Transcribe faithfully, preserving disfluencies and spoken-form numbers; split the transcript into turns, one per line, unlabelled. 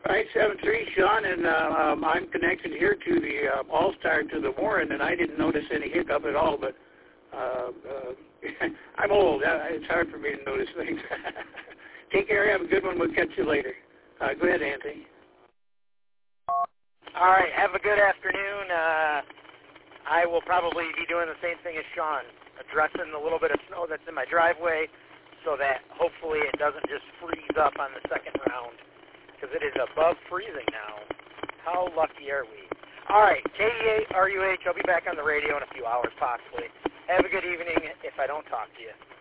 Right, seven three, Sean, and uh, um, I'm connected here to the uh, All-Star to the Warren, and I didn't notice any hiccup at all, but uh, uh, I'm old. Uh, it's hard for me to notice things. Take care. Have a good one. We'll catch you later. Uh, go ahead, Anthony.
All right. Have a good afternoon. Uh, I will probably be doing the same thing as Sean, addressing the little bit of snow that's in my driveway so that hopefully it doesn't just freeze up on the second round, because it is above freezing now. How lucky are we? All right, K E A R U H, I'll be back on the radio in a few hours possibly. Have a good evening if I don't talk to you.